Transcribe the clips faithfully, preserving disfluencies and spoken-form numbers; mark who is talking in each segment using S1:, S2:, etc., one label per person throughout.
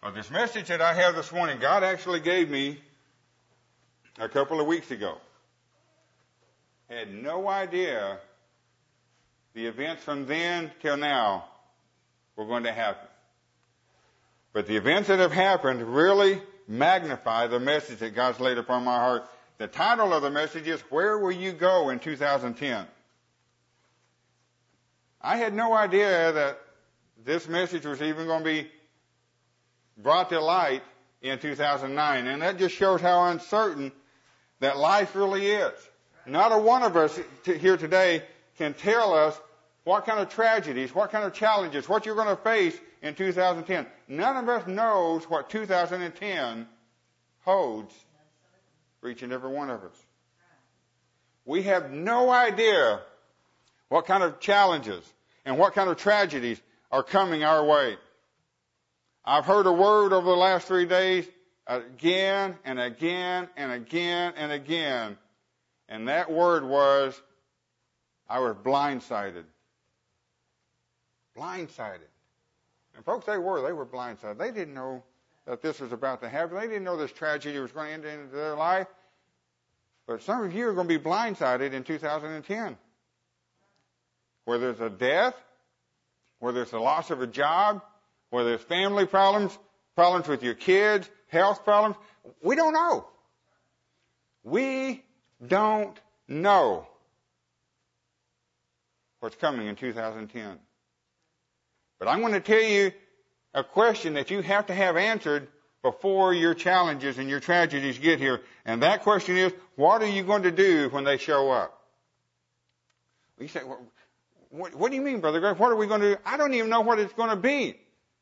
S1: Well, this message that I have this morning, God actually gave me a couple of weeks ago. Had no idea the events from then till now were going to happen. But the events that have happened really magnify the message that God's laid upon my heart. The title of the message is, Where Will You Go in two thousand ten? I had no idea that this message was even going to be brought to light in two thousand nine. And that just shows how uncertain that life really is. Not a one of us here today can tell us what kind of tragedies, what kind of challenges, what you're going to face in two thousand ten. None of us knows what two thousand ten holds for each and every one of us. We have no idea what kind of challenges and what kind of tragedies are coming our way. I've heard a word over the last three days again and again and again and again. And that word was, I was blindsided. Blindsided. And folks, they were. They were blindsided. They didn't know that this was about to happen. They didn't know this tragedy was going to enter into their life. But some of you are going to be blindsided in two thousand ten. Whether it's a death, whether it's the loss of a job, whether it's family problems, problems with your kids, health problems, we don't know. We don't know what's coming in two thousand ten. But I'm going to tell you a question that you have to have answered before your challenges and your tragedies get here. And that question is, what are you going to do when they show up? You say, well, what, what do you mean, Brother Greg? What are we going to do? I don't even know what it's going to be.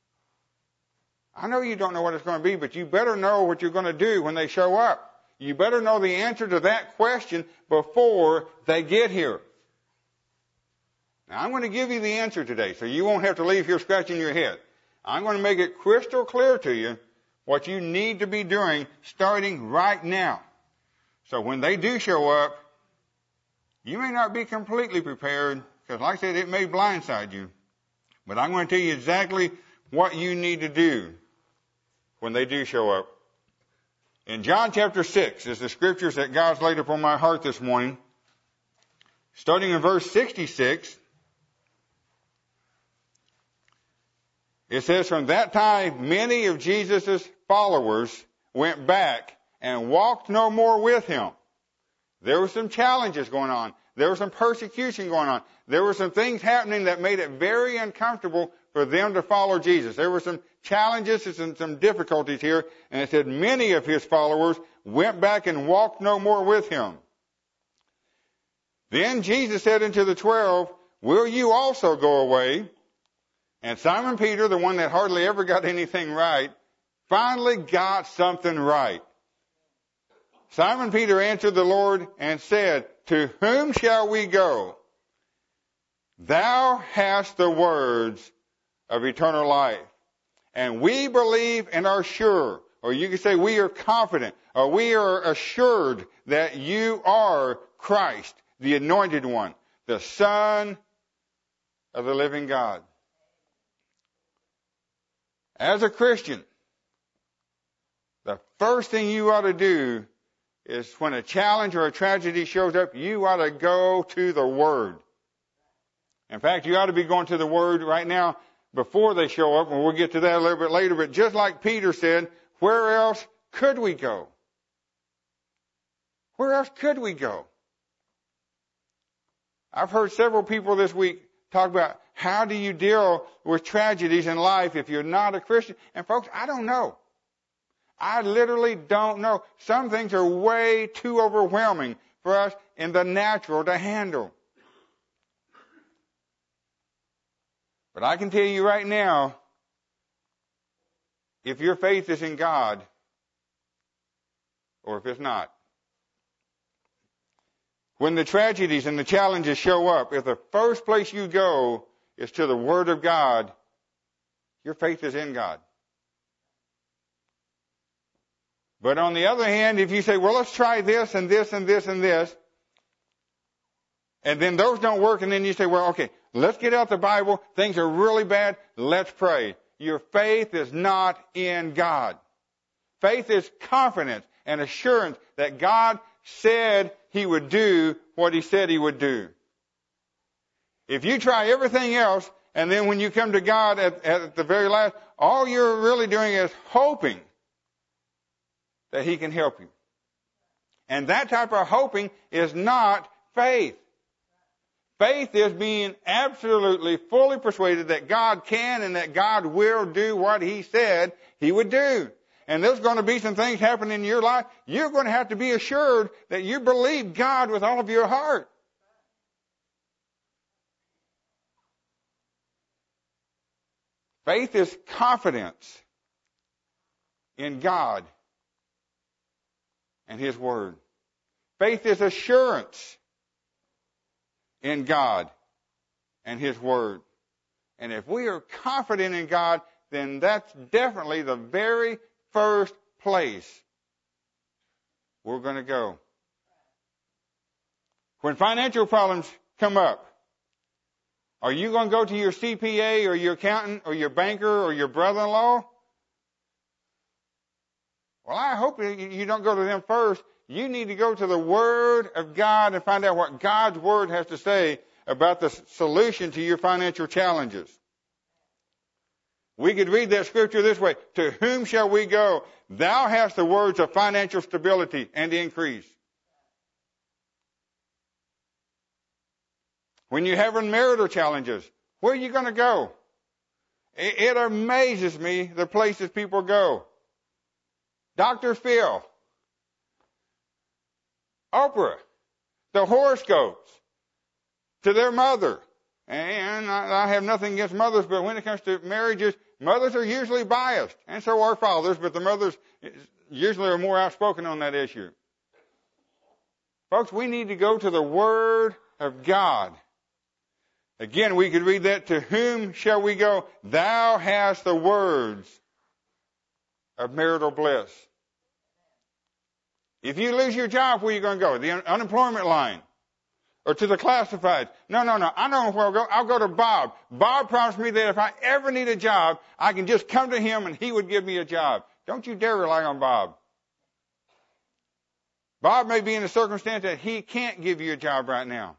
S1: I know you don't know what it's going to be, but you better know what you're going to do when they show up. You better know the answer to that question before they get here. Now, I'm going to give you the answer today, so you won't have to leave here scratching your head. I'm going to make it crystal clear to you what you need to be doing starting right now. So when they do show up, you may not be completely prepared, because like I said, it may blindside you. But I'm going to tell you exactly what you need to do when they do show up. In John chapter six is the scriptures that God's laid upon my heart this morning. Starting in verse sixty-six, it says, From that time many of Jesus' followers went back and walked no more with him. There were some challenges going on. There was some persecution going on. There were some things happening that made it very uncomfortable for them to follow Jesus. There were some challenges and some difficulties here. And it said many of his followers went back and walked no more with him. Then Jesus said unto the twelve, Will you also go away? And Simon Peter, the one that hardly ever got anything right, finally got something right. Simon Peter answered the Lord and said, To whom shall we go? Thou hast the words of eternal life. And we believe and are sure, or you can say we are confident, or we are assured that you are Christ, the anointed one, the Son of the living God. As a Christian, the first thing you ought to do is when a challenge or a tragedy shows up, you ought to go to the Word. In fact, you ought to be going to the Word right now before they show up, and we'll get to that a little bit later. But just like Peter said, where else could we go? Where else could we go? I've heard several people this week talk about how do you deal with tragedies in life if you're not a Christian. And folks, I don't know. I literally don't know. Some things are way too overwhelming for us in the natural to handle. But I can tell you right now, if your faith is in God, or if it's not, when the tragedies and the challenges show up, if the first place you go is to the Word of God, your faith is in God. But on the other hand, if you say, well, let's try this and this and this and this, and then those don't work, and then you say, well, okay, let's get out the Bible. Things are really bad. Let's pray. your faith is not in God. Faith is confidence and assurance that God said He would do what He said He would do. If you try everything else, and then when you come to God at, at the very last, all you're really doing is hoping that He can help you. And that type of hoping is not faith. Faith is being absolutely, fully persuaded that God can and that God will do what He said He would do. And there's going to be some things happening in your life. You're going to have to be assured that you believe God with all of your heart. Faith is confidence in God and His Word. Faith is assurance in God and His Word. And if we are confident in God, then that's definitely the very first place we're going to go. When financial problems come up, are you going to go to your C P A or your accountant or your banker or your brother-in-law? Well, I hope you don't go to them first. You need to go to the Word of God and find out what God's Word has to say about the solution to your financial challenges. We could read that scripture this way: to whom shall we go? Thou hast the words of financial stability and increase. When you're having marital challenges, where are you going to go? It, it amazes me the places people go. Doctor Phil, Oprah, the horoscopes, to their mother. And I have nothing against mothers, but when it comes to marriages, mothers are usually biased. And so are fathers, but the mothers usually are more outspoken on that issue. Folks, we need to go to the Word of God. Again, we could read that: to whom shall we go? Thou hast the words of marital bliss. If you lose your job, where are you going to go? The un- unemployment line? Or to the classifieds? No, no, no. I know where I'll go. I'll go to Bob. Bob promised me that if I ever need a job, I can just come to him and he would give me a job. Don't you dare rely on Bob. Bob may be in a circumstance that he can't give you a job right now.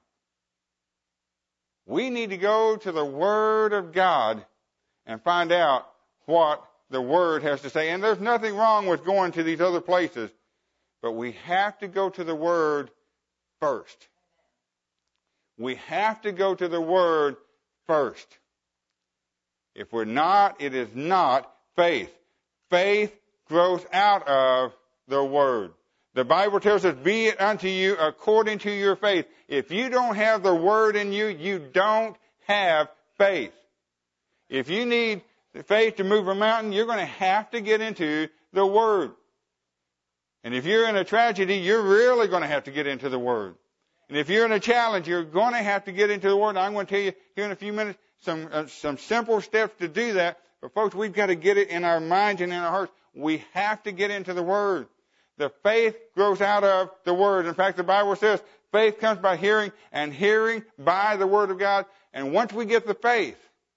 S1: We need to go to the Word of God and find out what the Word has to say. And there's nothing wrong with going to these other places, but we have to go to the Word first. We have to go to the Word first. If we're not, it is not faith. Faith grows out of the Word. The Bible tells us, be it unto you according to your faith. If you don't have the Word in you, you don't have faith. If you need faith to move a mountain, you're going to have to get into the Word. And if you're in a tragedy, you're really going to have to get into the Word. And if you're in a challenge, you're going to have to get into the Word. And I'm going to tell you here in a few minutes some uh, some simple steps to do that. But folks, we've got to get it in our minds and in our hearts. We have to get into the Word. The faith grows out of the Word. In fact, the Bible says faith comes by hearing, and hearing by the Word of God. And once we get the faith,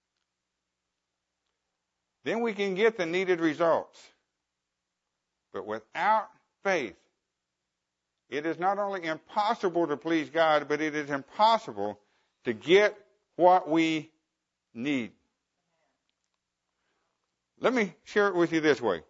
S1: then we can get the needed results. But without faith, it is not only impossible to please God, but it is impossible to get what we need. Let me share it with you this way.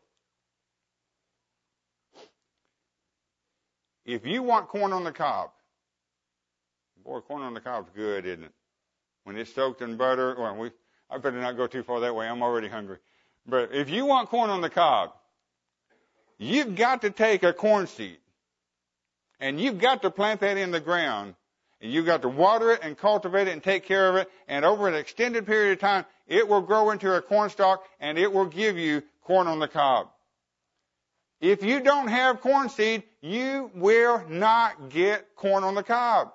S1: If you want corn on the cob, boy, corn on the cob's good, isn't it? When it's soaked in butter, well, we, I better not go too far that way. I'm already hungry. But if you want corn on the cob, you've got to take a corn seed, and you've got to plant that in the ground, and you've got to water it and cultivate it and take care of it, and over an extended period of time, it will grow into a corn stalk, and it will give you corn on the cob. If you don't have corn seed, you will not get corn on the cob.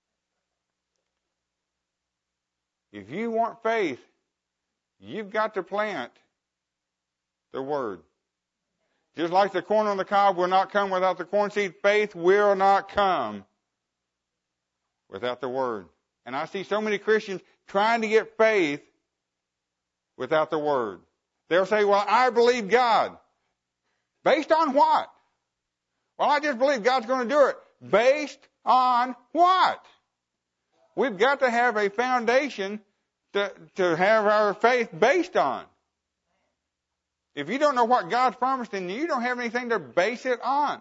S1: If you want faith, you've got to plant the Word. Just like the corn on the cob will not come without the corn seed, faith will not come without the Word. And I see so many Christians trying to get faith without the Word. They'll say, well, I believe God. Based on what? Well, I just believe God's going to do it. Based on what? We've got to have a foundation to, to have our faith based on. If you don't know what God's promised, then you don't have anything to base it on.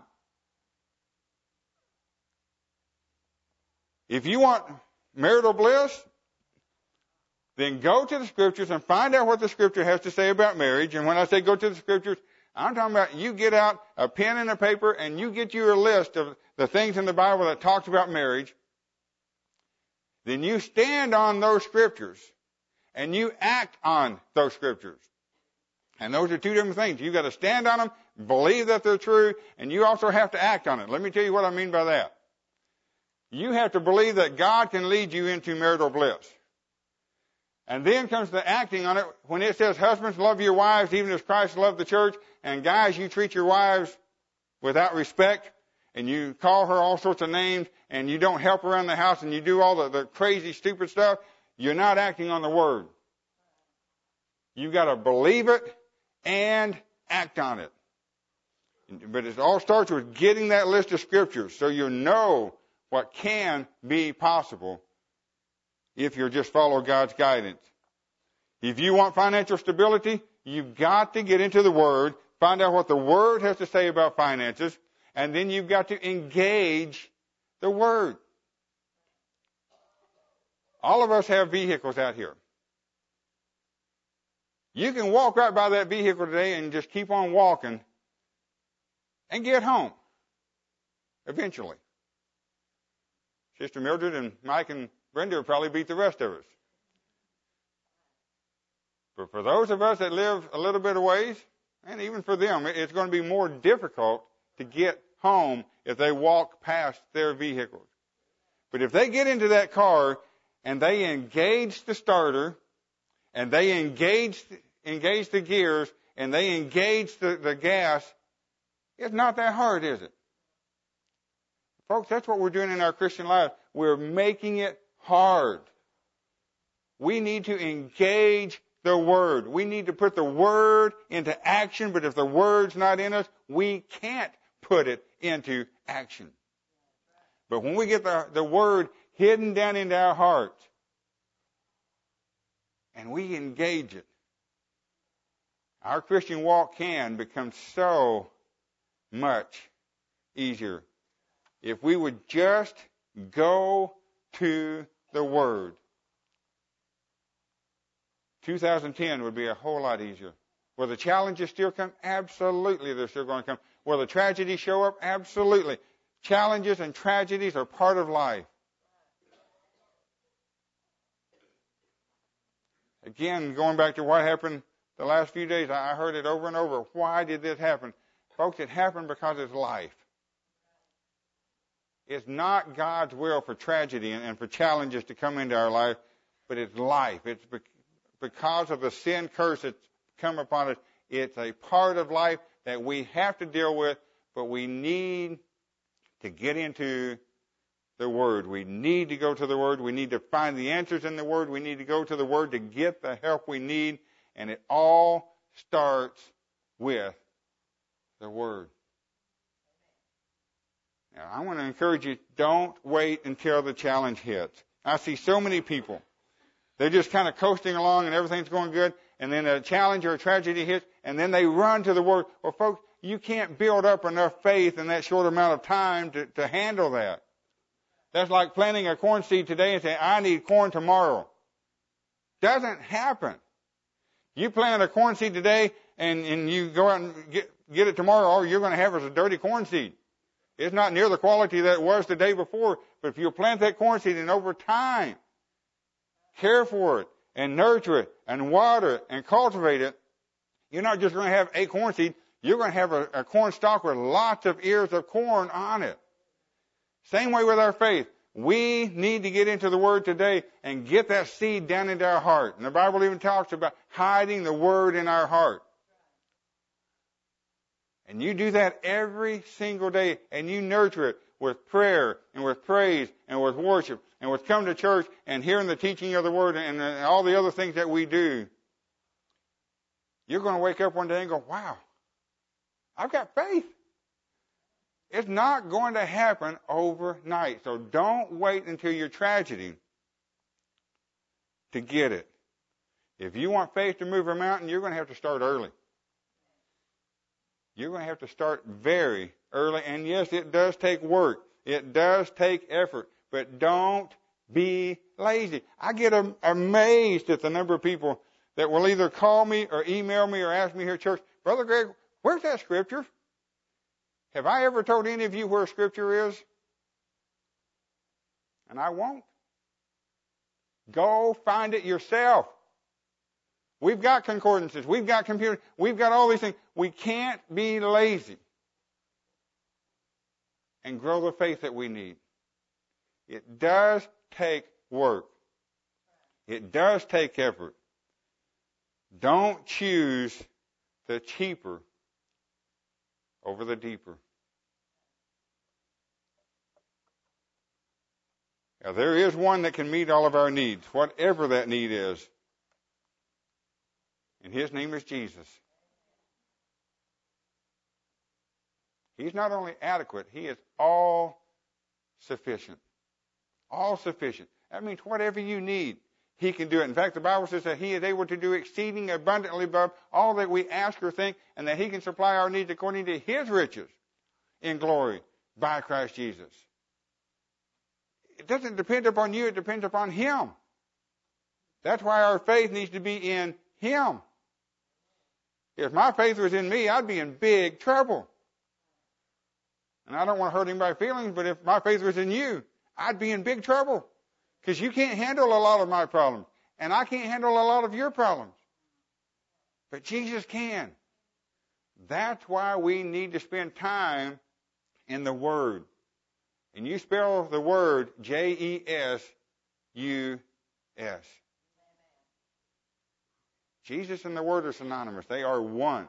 S1: If you want marital bliss, then go to the Scriptures and find out what the Scripture has to say about marriage. And when I say go to the Scriptures, I'm talking about you get out a pen and a paper and you get you a list of the things in the Bible that talks about marriage. Then you stand on those Scriptures and you act on those Scriptures. And those are two different things. You've got to stand on them, believe that they're true, and you also have to act on it. Let me tell you what I mean by that. You have to believe that God can lead you into marital bliss. And then comes the acting on it. When it says, husbands, love your wives even as Christ loved the church, and guys, you treat your wives without respect, and you call her all sorts of names, and you don't help around the house, and you do all the, the crazy, stupid stuff, you're not acting on the Word. You've got to believe it and act on it. But it all starts with getting that list of Scriptures so you know what can be possible if you just follow God's guidance. If you want financial stability, you've got to get into the Word, find out what the Word has to say about finances, and then you've got to engage the Word. All of us have vehicles out here. You can walk right by that vehicle today and just keep on walking and get home eventually. Sister Mildred and Mike and Brenda will probably beat the rest of us. But for those of us that live a little bit of ways, and even for them, it's going to be more difficult to get home if they walk past their vehicles. But if they get into that car and they engage the starter, and they engage, engage the gears, and they engage the, the gas, it's not that hard, is it? Folks, that's what we're doing in our Christian life. We're making it hard. We need to engage the Word. We need to put the Word into action, but if the Word's not in us, we can't put it into action. But when we get the, the Word hidden down into our hearts, and we engage it, our Christian walk can become so much easier if we would just go to the Word. two thousand ten would be a whole lot easier. Will the challenges still come? Absolutely, they're still going to come. Will the tragedies show up? Absolutely. Challenges and tragedies are part of life. Again, going back to what happened the last few days, I heard it over and over. Why did this happen? Folks, it happened because it's life. It's not God's will for tragedy and for challenges to come into our life, but it's life. It's because of the sin curse that's come upon us. It's a part of life that we have to deal with, but we need to get into the Word. We need to go to the Word. We need to find the answers in the Word. We need to go to the Word to get the help we need. And it all starts with the Word. Now, I want to encourage you, don't wait until the challenge hits. I see so many people. They're just kind of coasting along and everything's going good. And then a challenge or a tragedy hits, and then they run to the Word. Well, folks, you can't build up enough faith in that short amount of time to, to handle that. That's like planting a corn seed today and saying, I need corn tomorrow. Doesn't happen. You plant a corn seed today and, and you go out and get, get it tomorrow, all you're going to have is a dirty corn seed. It's not near the quality that it was the day before, but if you plant that corn seed and over time care for it and nurture it and water it and cultivate it, you're not just going to have a corn seed, you're going to have a, a corn stalk with lots of ears of corn on it. Same way with our faith. We need to get into the Word today and get that seed down into our heart. And the Bible even talks about hiding the Word in our heart. And you do that every single day, and you nurture it with prayer and with praise and with worship and with coming to church and hearing the teaching of the Word and all the other things that we do. You're going to wake up one day and go, wow, I've got faith. It's not going to happen overnight. So don't wait until your tragedy to get it. If you want faith to move a mountain, you're going to have to start early. You're going to have to start very early. And yes, it does take work. It does take effort. But don't be lazy. I get am- amazed at the number of people that will either call me or email me or ask me here at church, Brother Greg, where's that scripture? Have I ever told any of you where scripture is? And I won't. Go find it yourself. We've got concordances. We've got computers. We've got all these things. We can't be lazy and grow the faith that we need. It does take work. It does take effort. Don't choose the cheaper over the deeper. Now, there is one that can meet all of our needs, whatever that need is. And his name is Jesus. He's not only adequate, he is all sufficient. All sufficient. That means whatever you need, he can do it. In fact, the Bible says that he is able to do exceeding abundantly above all that we ask or think, and that he can supply our needs according to his riches in glory by Christ Jesus. It doesn't depend upon you, it depends upon him. That's why our faith needs to be in him. If my faith was in me, I'd be in big trouble. And I don't want to hurt anybody's feelings, but if my faith was in you, I'd be in big trouble. Because you can't handle a lot of my problems. And I can't handle a lot of your problems. But Jesus can. That's why we need to spend time in the Word. And you spell the word J E S U S. Jesus and the Word are synonymous. They are one.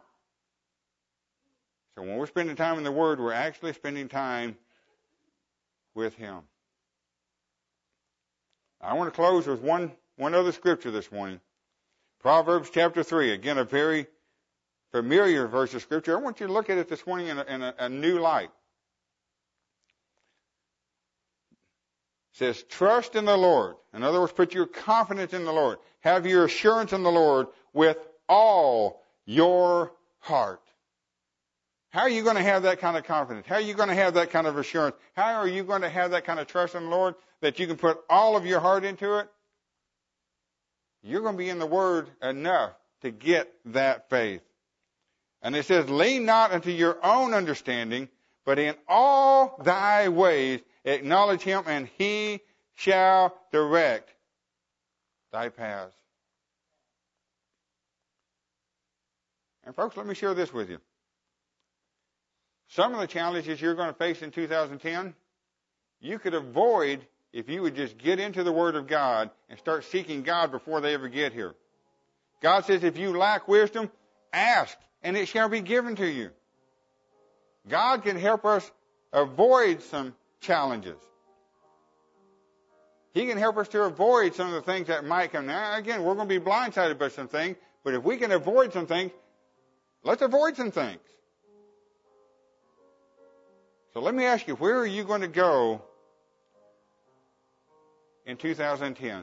S1: So when we're spending time in the Word, we're actually spending time with him. I want to close with one, one other scripture this morning. Proverbs chapter three. Again, a very familiar verse of scripture. I want you to look at it this morning in a, in a, a new light. It says, trust in the Lord. In other words, put your confidence in the Lord. Have your assurance in the Lord with all your heart. How are you going to have that kind of confidence? How are you going to have that kind of assurance? How are you going to have that kind of trust in the Lord that you can put all of your heart into it? You're going to be in the Word enough to get that faith. And it says, lean not unto your own understanding, but in all thy ways acknowledge him, and he shall direct thy paths. And folks, let me share this with you. Some of the challenges you're going to face in two thousand ten, you could avoid if you would just get into the Word of God and start seeking God before they ever get here. God says if you lack wisdom, ask, and it shall be given to you. God can help us avoid some challenges. He can help us to avoid some of the things that might come. Now, again, we're going to be blindsided by some things, but if we can avoid some things, let's avoid some things. So let me ask you, where are you going to go in two thousand ten?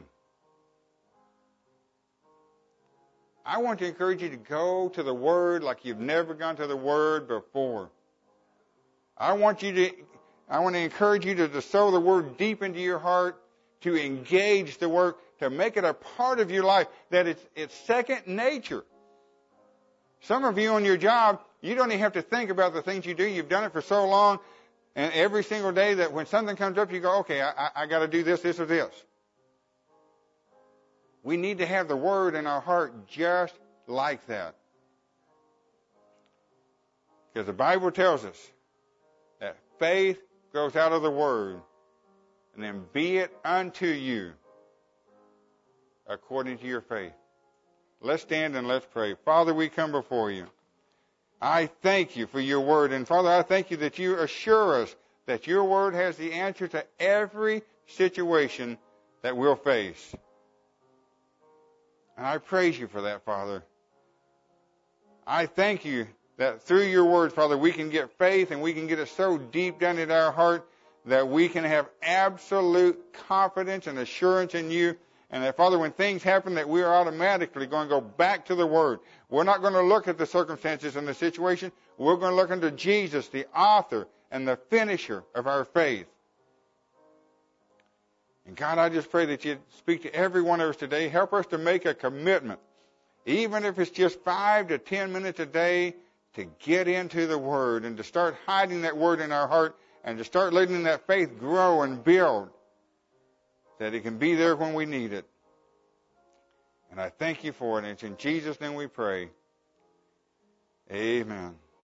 S1: I want to encourage you to go to the Word like you've never gone to the Word before. I want you to, I want to encourage you to, to sow the Word deep into your heart, to engage the Word, to make it a part of your life, that it's, it's second nature. Some of you on your job, you don't even have to think about the things you do. You've done it for so long. And every single day that when something comes up, you go, okay, I, I, I got to do this, this, or this. We need to have the Word in our heart just like that. Because the Bible tells us that faith grows out of the Word, and then be it unto you according to your faith. Let's stand and let's pray. Father, we come before you. I thank you for your Word. And Father, I thank you that you assure us that your Word has the answer to every situation that we'll face. And I praise you for that, Father. I thank you that through your word, Father, we can get faith and we can get it so deep down in our heart that we can have absolute confidence and assurance in you. And that, Father, when things happen, that we are automatically going to go back to the word. We're not going to look at the circumstances and the situation. We're going to look unto Jesus, the author and the finisher of our faith. And God, I just pray that you'd speak to every one of us today. Help us to make a commitment, even if it's just five to ten minutes a day, to get into the Word and to start hiding that Word in our heart and to start letting that faith grow and build, that it can be there when we need it. And I thank you for it. And it's in Jesus' name we pray. Amen.